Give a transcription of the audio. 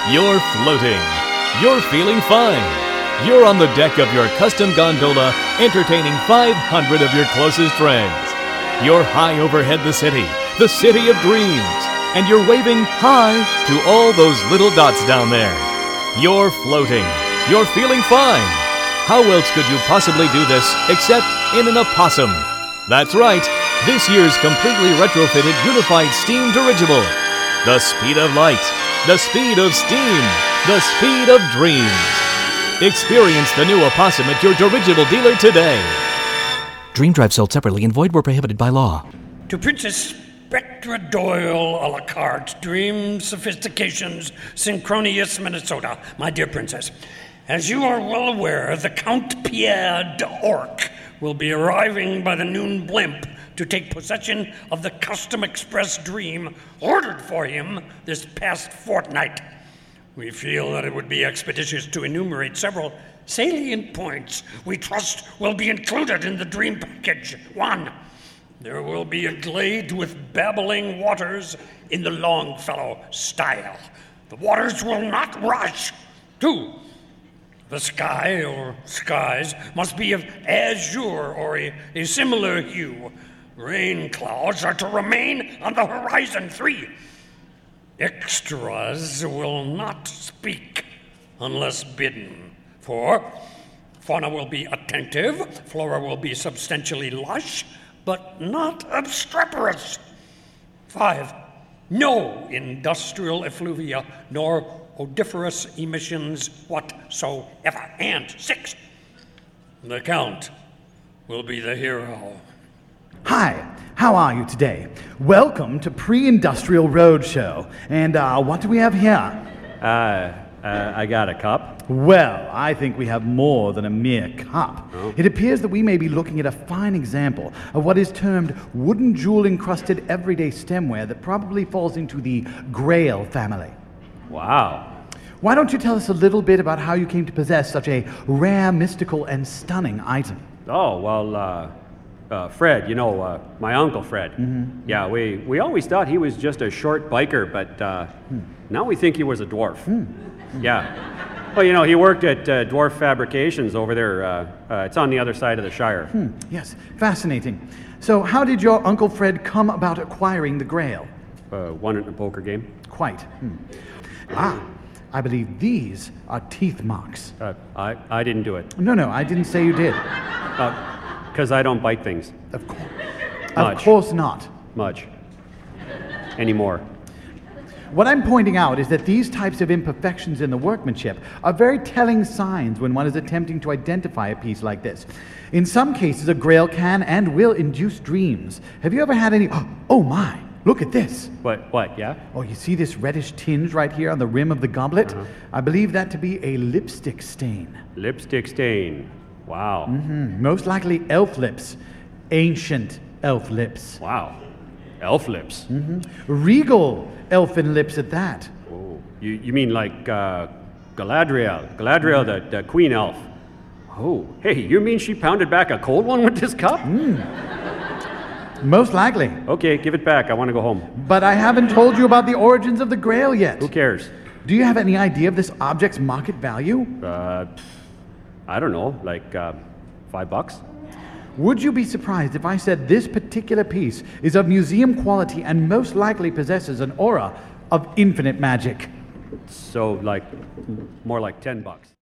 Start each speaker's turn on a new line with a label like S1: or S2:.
S1: You're floating. You're feeling fine. You're on the deck of your custom gondola, entertaining 500 of your closest friends. You're high overhead the city of dreams, and you're waving hi to all those little dots down there. You're floating. You're feeling fine. How else could you possibly do this except in an opossum? That's right, this year's completely retrofitted unified steam dirigible. The speed of light, the speed of steam, the speed of dreams. Experience the new opossum at your dirigible dealer today.
S2: Dream Drive sold separately and void where prohibited by law.
S3: To Princess Spectra Doyle a la carte, Dream Sophistications, Synchroneous, Minnesota. My dear Princess, as you are well aware, the Count Pierre d'Orc will be arriving by the noon blimp to take possession of the Custom Express Dream ordered for him this past fortnight. We feel that it would be expeditious to enumerate several salient points we trust will be included in the Dream package. 1. There will be a glade with babbling waters in the Longfellow style. The waters will not rush. 2. The sky or skies must be of azure or a similar hue. Rain clouds are to remain on the horizon. 3. Extras will not speak unless bidden. 4. Fauna will be attentive. Flora will be substantially lush, but not obstreperous. 5. No industrial effluvia nor odoriferous emissions whatsoever. And 6. The Count will be the hero.
S4: Hi, how are you today? Welcome to Pre-Industrial Roadshow. And what do we have here?
S5: I got a cup.
S4: Well, I think we have more than a mere cup.
S5: Oh.
S4: It appears that we may be looking at a fine example of what is termed wooden jewel-encrusted everyday stemware that probably falls into the Grail family.
S5: Wow.
S4: Why don't you tell us a little bit about how you came to possess such a rare, mystical, and stunning item?
S5: Oh, well, Fred, my Uncle Fred.
S4: Mm-hmm.
S5: Yeah, we always thought he was just a short biker, but now we think he was a dwarf. Yeah. Well, he worked at Dwarf Fabrications over there. It's on the other side of the Shire.
S4: Yes, fascinating. So how did your Uncle Fred come about acquiring the Grail?
S5: Won it in a poker game.
S4: Quite. I believe these are teeth marks.
S5: I didn't do it.
S4: No, I didn't say you did.
S5: Because I don't bite things.
S4: Of course.
S5: Much.
S4: Of course not.
S5: Much. Anymore.
S4: What I'm pointing out is that these types of imperfections in the workmanship are very telling signs when one is attempting to identify a piece like this. In some cases, a Grail can and will induce dreams. Have you ever had any... Oh my, look at this.
S5: What, yeah?
S4: Oh, you see this reddish tinge right here on the rim of the goblet?
S5: Uh-huh.
S4: I believe that to be a lipstick stain.
S5: Lipstick stain. Wow.
S4: Most likely elf lips. Ancient elf lips.
S5: Wow. Elf lips.
S4: Regal elfin lips at that.
S5: Oh, you mean like Galadriel? Galadriel, the queen elf. Oh, hey, you mean she pounded back a cold one with this cup?
S4: Most likely.
S5: Okay, give it back. I want to go home.
S4: But I haven't told you about the origins of the Grail yet.
S5: Who cares?
S4: Do you have any idea of this object's market value?
S5: I don't know, like $5?
S4: Would you be surprised if I said this particular piece is of museum quality and most likely possesses an aura of infinite magic?
S5: So, more like $10.